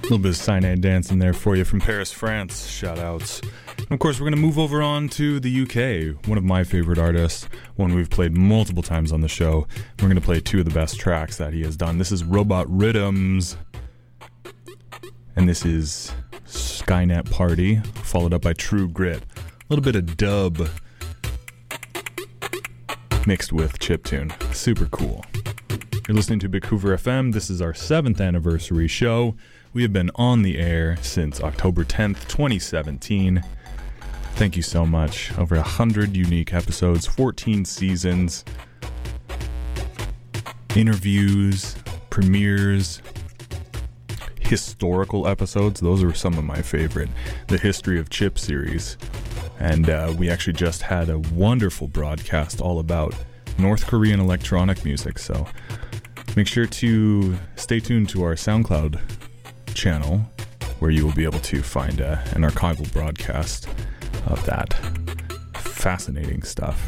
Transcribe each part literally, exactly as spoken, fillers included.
little bit of cyanide dancing there for you from Paris, France. Shout outs. And of course, we're going to move over on to the U K. One of my favorite artists, one we've played multiple times on the show. We're going to play two of the best tracks that he has done. This is Robot Rhythms, and this is Skynet Party, followed up by True Grit. A little bit of dub mixed with chiptune. Super cool. You're listening to Big Hoover F M. This is our seventh anniversary show. We have been on the air since October tenth, twenty seventeen. Thank you so much. Over one hundred unique episodes, fourteen seasons, interviews, premieres, historical episodes. Those are some of my favorite. The History of Chip series. And uh, we actually just had a wonderful broadcast all about North Korean electronic music. So make sure to stay tuned to our SoundCloud channel, where you will be able to find uh, an archival broadcast of that fascinating stuff.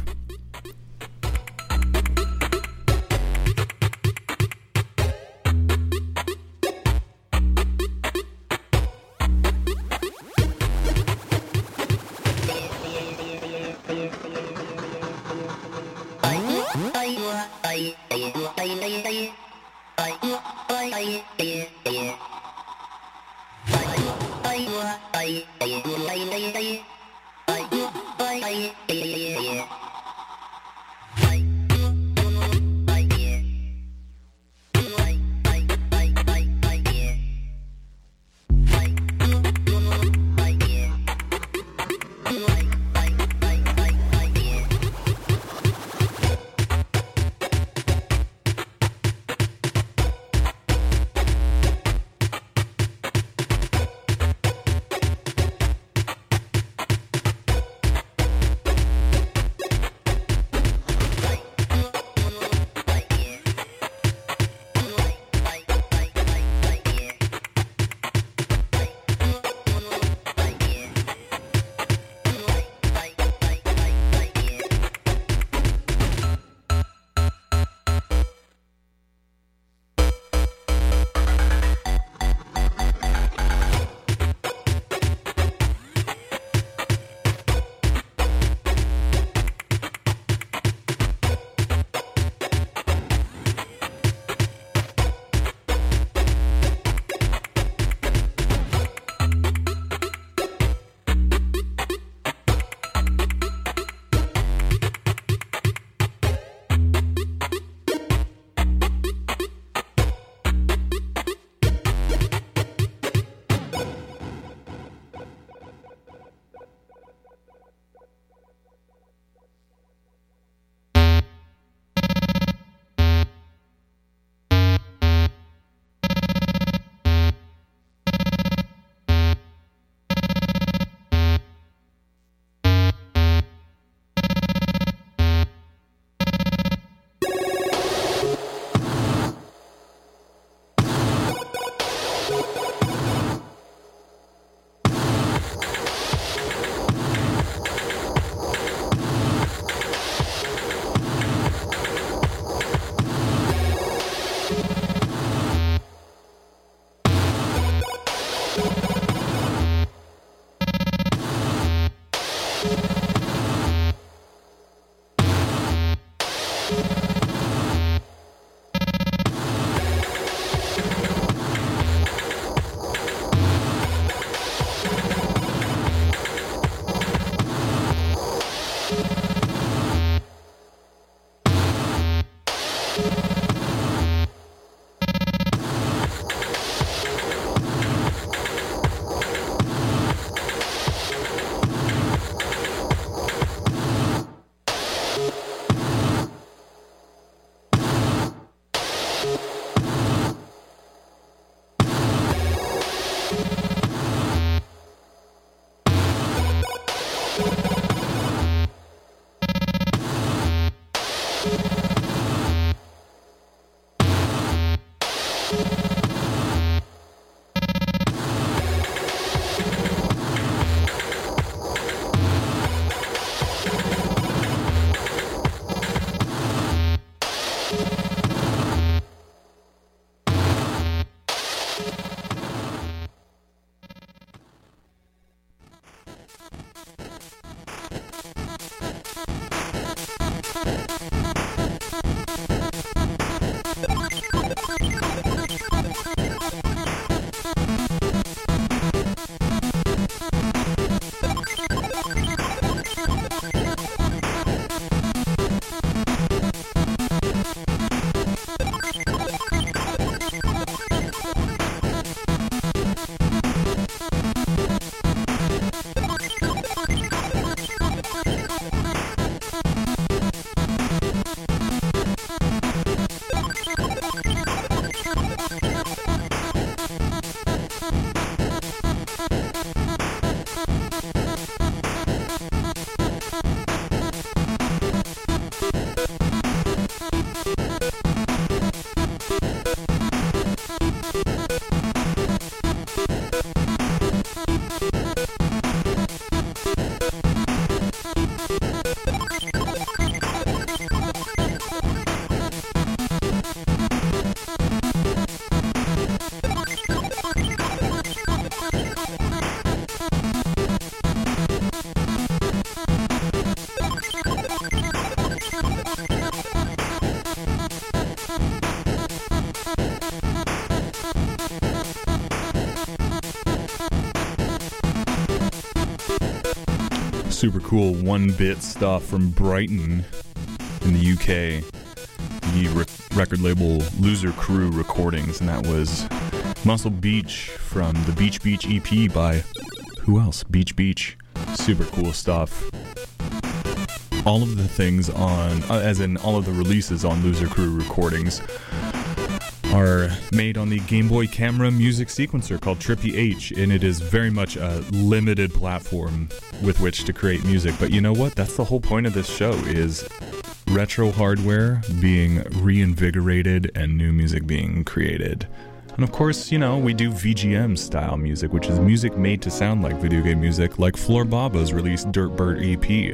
super cool one-bit stuff from Brighton in the U K. The re- record label Loser Crew Recordings, and that was Muscle Beach from the Beach Beach E P by who else? Beach Beach. Super cool stuff. All of the things on, uh, as in all of the releases on Loser Crew Recordings, are made on the Game Boy Camera music sequencer called Trippy H, and it is very much a limited platform with which to create music. But you know what? That's the whole point of this show, is retro hardware being reinvigorated and new music being created. And of course, you know, we do V G M style music, which is music made to sound like video game music, like Floor Baba's released Dirtbird E P.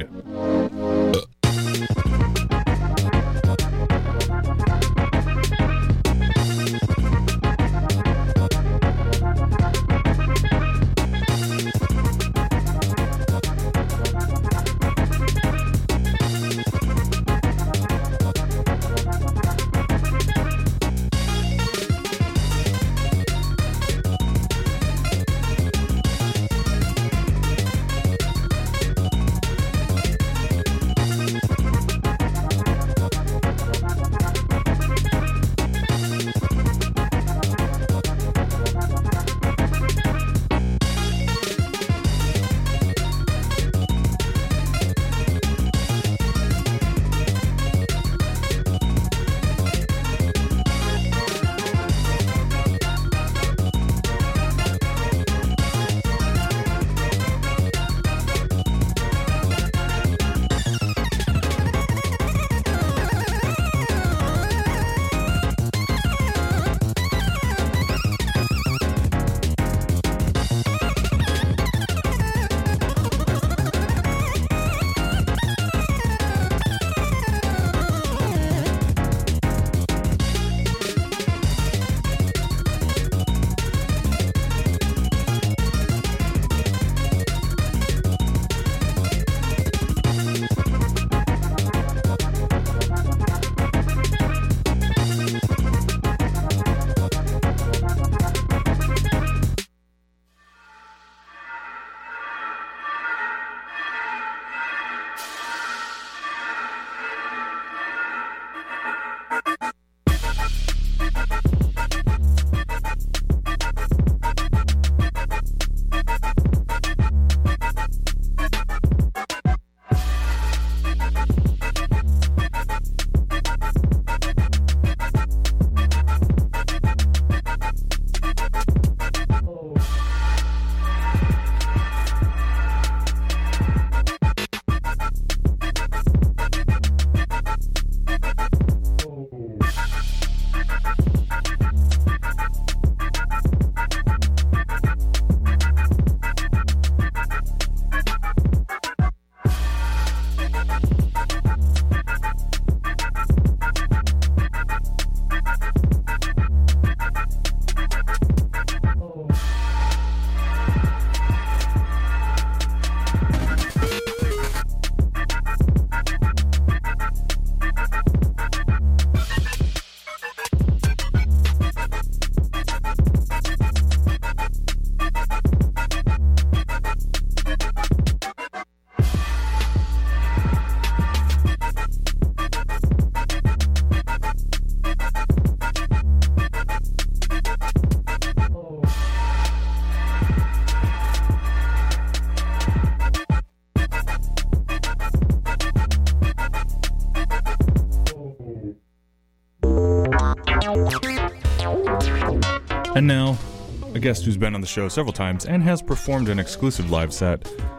And now, a guest who's been on the show several times and has performed an exclusive live set,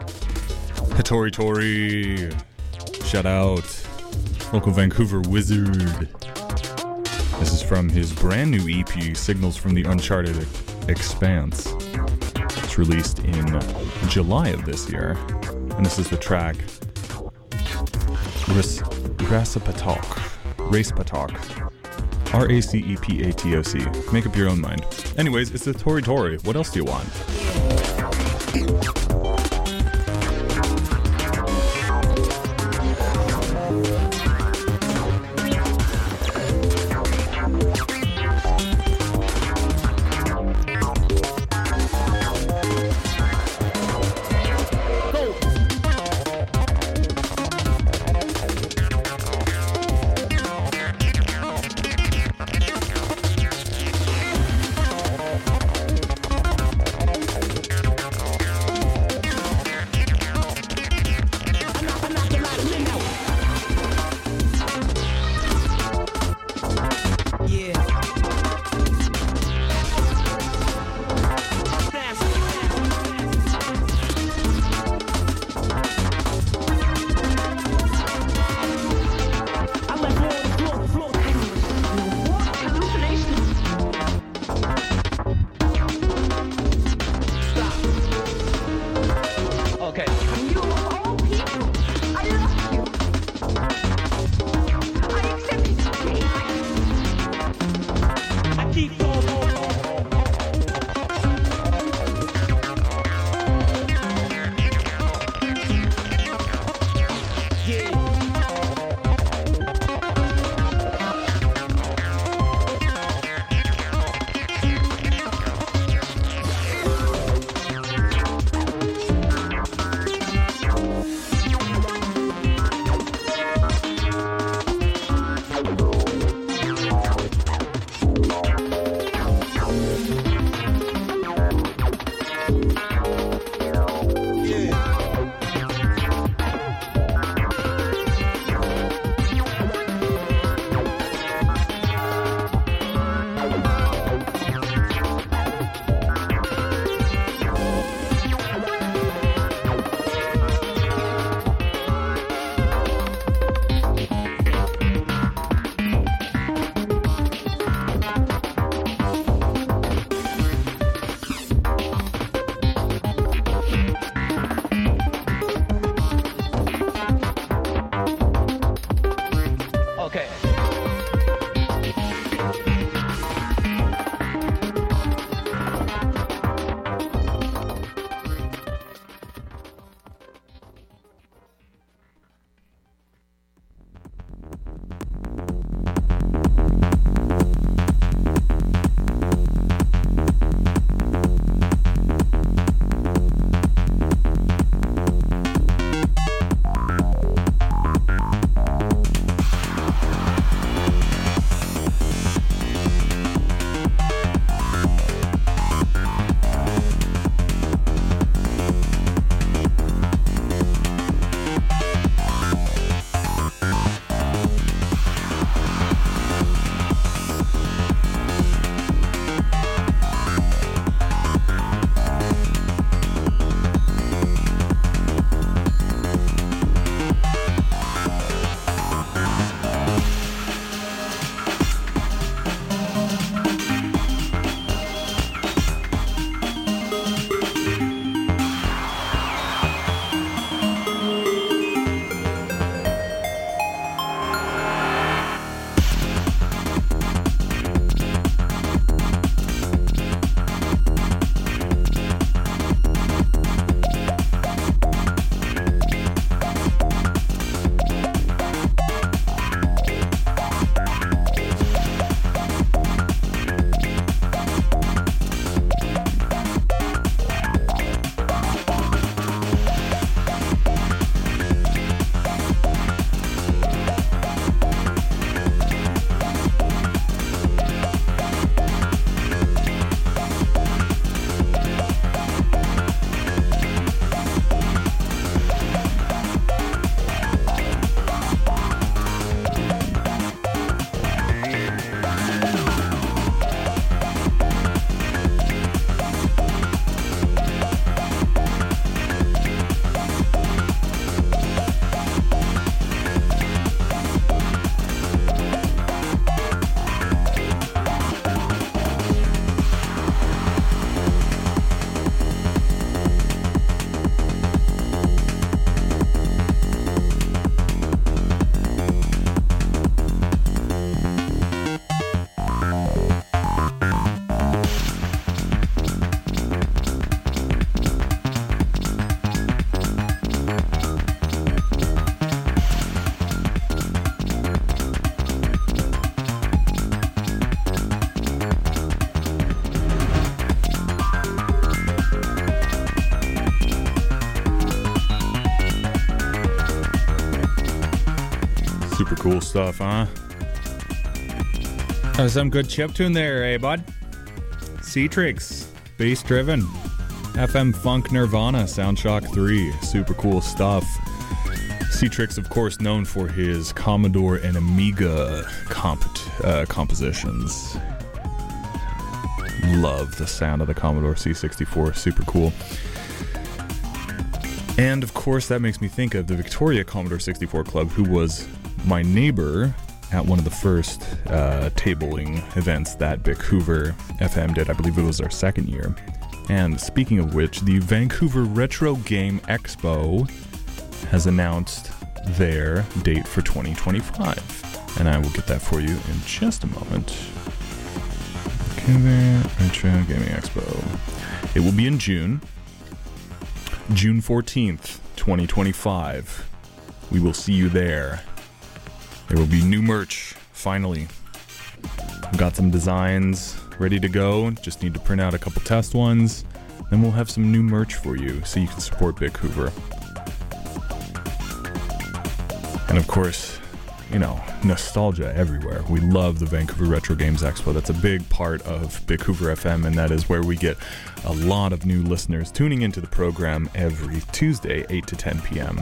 Hitori Tori. Shout out, local Vancouver wizard. This is from his brand new E P, Signals from the Uncharted Expanse. It's released in July of this year, and this is the track Racepatok. Racepatok. R A C E P A T O C. Make up your own mind. Anyways, it's the Tori Tori. What else do you want? Cool stuff, huh? Oh, some good chiptune there, eh, bud? Cetrix, bass driven. F M Funk Nirvana, Soundshock three. Super cool stuff. Cetrix, of course, known for his Commodore and Amiga comp- uh, compositions. Love the sound of the Commodore C sixty-four. Super cool. And, of course, that makes me think of the Victoria Commodore sixty-four Club, who was my neighbor at one of the first uh, tabling events that Vancouver F M did. I believe it was our second year. And speaking of which, the Vancouver Retro Game Expo has announced their date for twenty twenty-five. And I will get that for you in just a moment. Vancouver Retro Gaming Expo. It will be in June. June fourteenth, twenty twenty-five. We will see you there. There will be new merch, finally. We've got some designs ready to go. Just need to print out a couple test ones. Then we'll have some new merch for you so you can support Vancouver. And of course, you know, nostalgia everywhere. We love the Vancouver Retro Games Expo. That's a big part of Vancouver F M, and that is where we get a lot of new listeners tuning into the program every Tuesday, eight to ten p.m.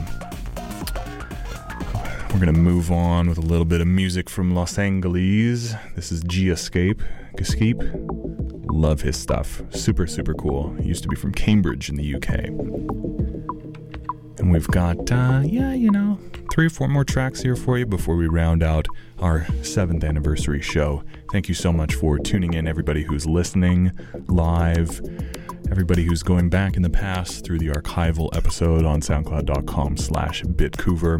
We're going to move on with a little bit of music from Los Angeles. This is G-Escape. Escape. Love his stuff. Super, super cool. He used to be from Cambridge in the U K. And we've got, uh, yeah, you know, three or four more tracks here for you before we round out our seventh anniversary show. Thank you so much for tuning in, everybody who's listening live, everybody who's going back in the past through the archival episode on soundcloud.com slash bitcouver,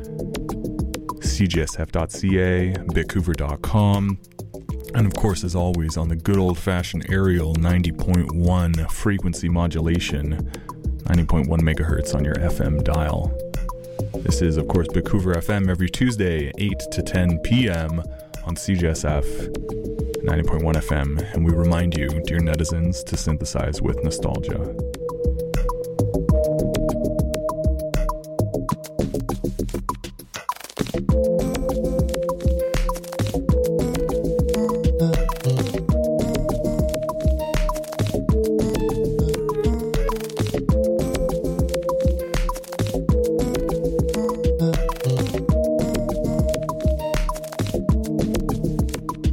c g s f dot c a, bitcouver dot com, and of course, as always, on the good old-fashioned Ariel ninety point one frequency modulation, ninety point one megahertz on your F M dial. This is, of course, Vancouver F M every Tuesday, eight to ten p.m. on C G S F ninety point one F M, and we remind you, dear netizens, to synthesize with nostalgia.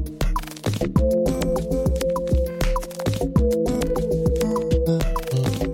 Thank you.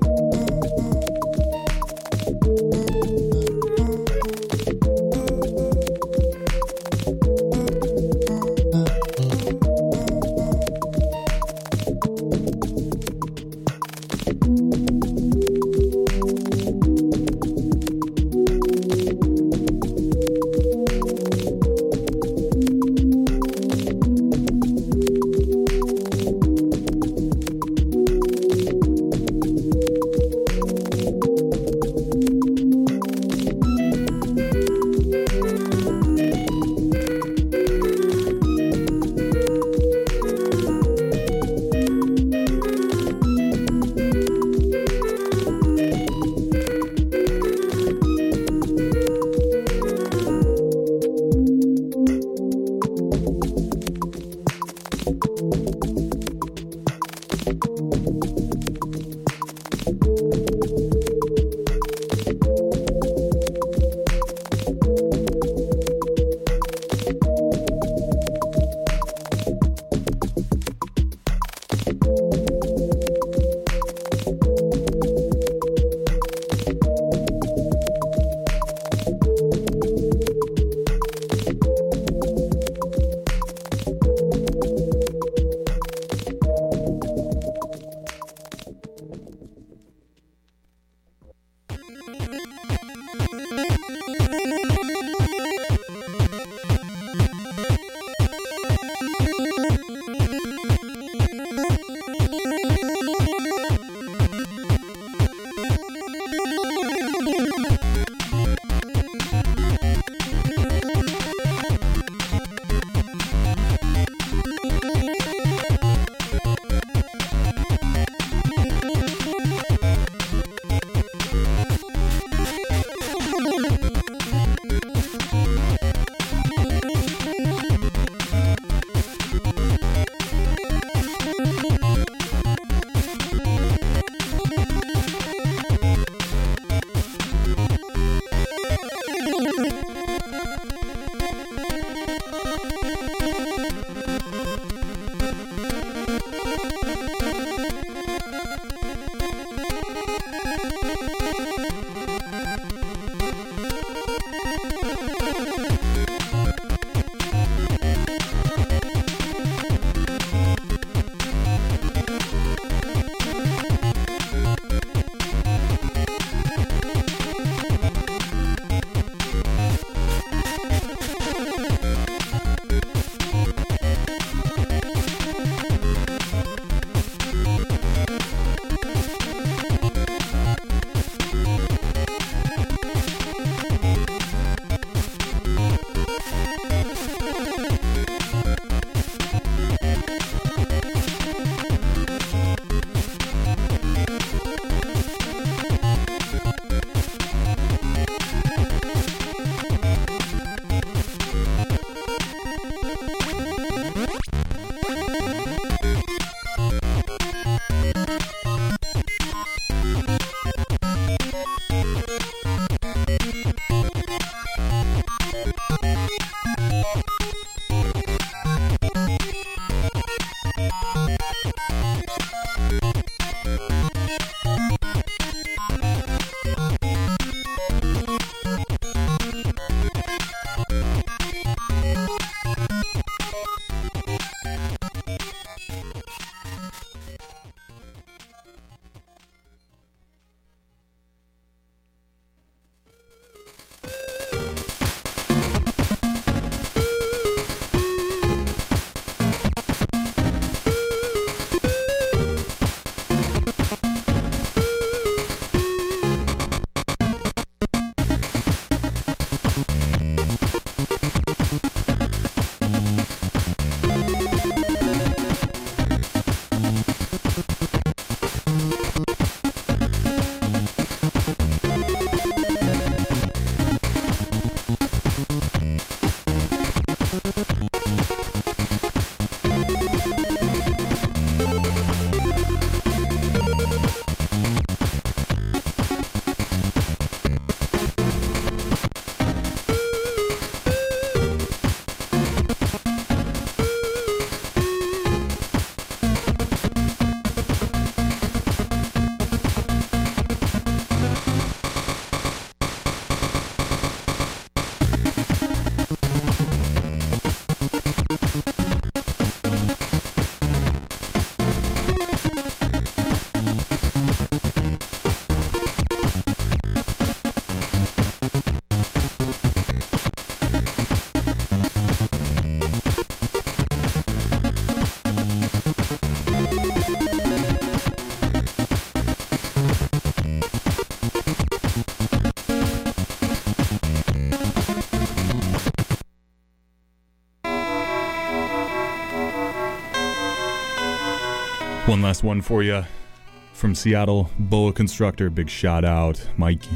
One last one for you from Seattle, Boa Constructor. Big shout out, Mikey.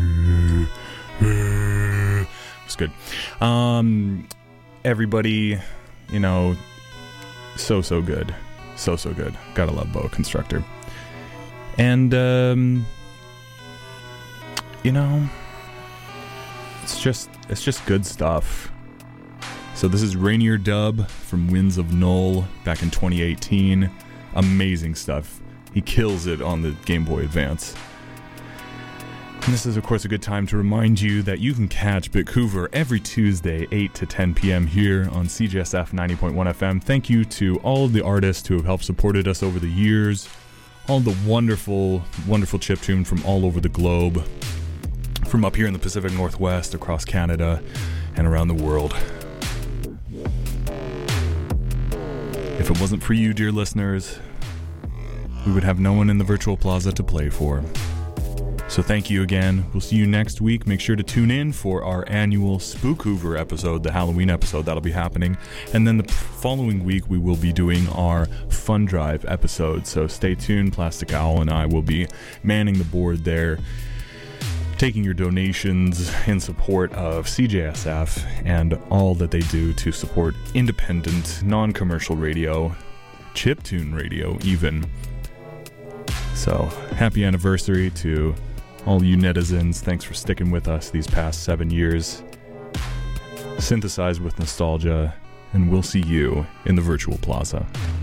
It's good. Um, everybody, you know, so so good, so so good. Gotta love Boa Constructor. And um, you know, it's just it's just good stuff. So this is Rainier Dub from Winds of Null back in twenty eighteen. Amazing stuff. He kills it on the Game Boy Advance. And this is, of course, a good time to remind you that you can catch Bitcouver every Tuesday, eight to ten p.m. here on C J S F ninety point one F M. Thank you to all of the artists who have helped supported us over the years, all the wonderful, wonderful chiptune from all over the globe, from up here in the Pacific Northwest, across Canada, and around the world. If it wasn't for you, dear listeners, we would have no one in the Virtual Plaza to play for. So thank you again. We'll see you next week. Make sure to tune in for our annual Spookouver episode, the Halloween episode. That'll be happening. And then the following week, we will be doing our Fun Drive episode. So stay tuned. Plastic Owl and I will be manning the board there, taking your donations in support of C J S F and all that they do to support independent, non-commercial radio, chiptune radio even. So, happy anniversary to all you netizens. Thanks for sticking with us these past seven years. Synthesize with nostalgia, and we'll see you in the Virtual Plaza.